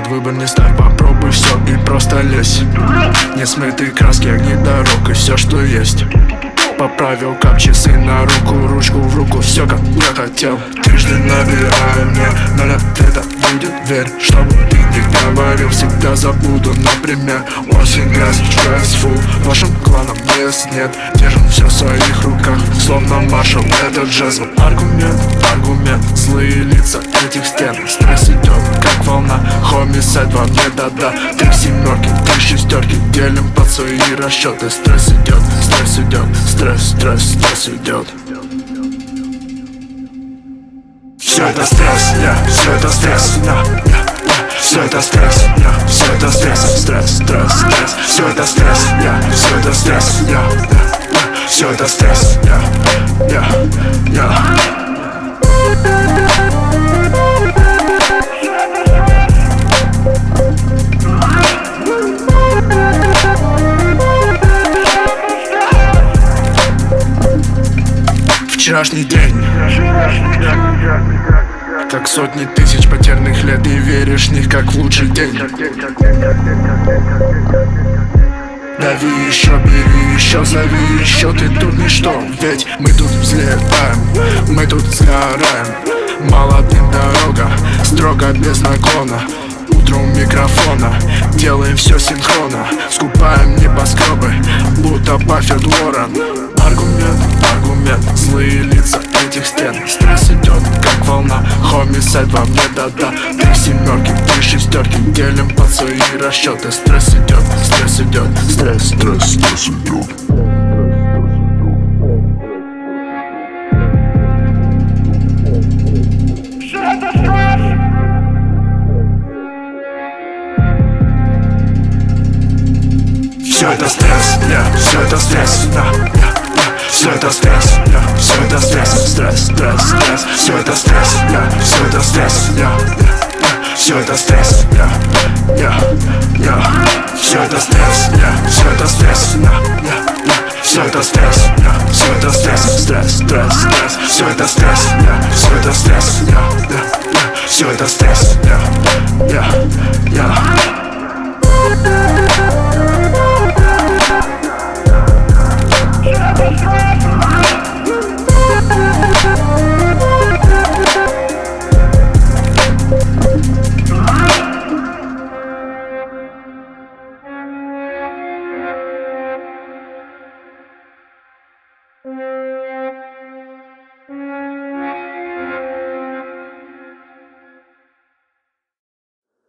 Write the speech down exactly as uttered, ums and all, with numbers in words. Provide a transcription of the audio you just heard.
выбор не ставь, попробуй все и просто лезь. Не смытые краски, огни дорог и все, что есть. Поправил кап, часы на руку, ручку в руку, все как я хотел. Трижды набираю мне, ноль ответа будет, верь. Что бы ты ни говорил, всегда забуду. Например, осень, грязь, стресс, фу. Вашим кланом мест нет, держим все в своих руках, словно маршал, это джаз. Аргумент, аргумент, злые лица этих стен. Стресс идет, как волна, хомисайд во мне, да-да. Три семерки, три шестерки, делим под свои расчеты. Стресс идет, стресс идет, стресс Стресс, стресс идет. Все это стресс, я, yeah, все это стресс, я, yeah, yeah. Все это стресс, я, yeah, все это стресс, стресс, стресс, стресс. Все это стресс, я, yeah, все это стресс, я, yeah, yeah. Все это стресс, я, я, я. Вчерашний день, как сотни тысяч потерянных лет, и веришь в них как в лучший день. Дави еще, бери еще, зови еще, ты тут ничто. Ведь мы тут взлетаем, мы тут сгораем. Молодым дорога, строго без наклона. Утром микрофона, делаем все синхронно. Скупаем небоскребы, будто Баффет Уоррен. Аргумент, аргумент, злые лица этих стен. Стресс идет, как волна, хомисайд во мне, да-да. Три семерки, три шестерки, делим под свои расчеты. Стресс идет, стресс идет, стресс, стресс, стресс идет. Все это стресс, я, yeah, все это стресс, да, yeah, yeah. Все это стресс, я, yeah, все это стресс, стресс, стресс, стресс. Все это стресс, я, yeah, все это стресс, я, yeah, yeah. Все это стресс, я, я, я. Все это стресс, я, yeah, все это стресс, я, я, я. Все это стресс, я, yeah, все это стресс, стресс, стресс, стресс. Все это стресс, я, yeah, все это стресс, я, я, я. Все это стресс, я, я, я. Thank you.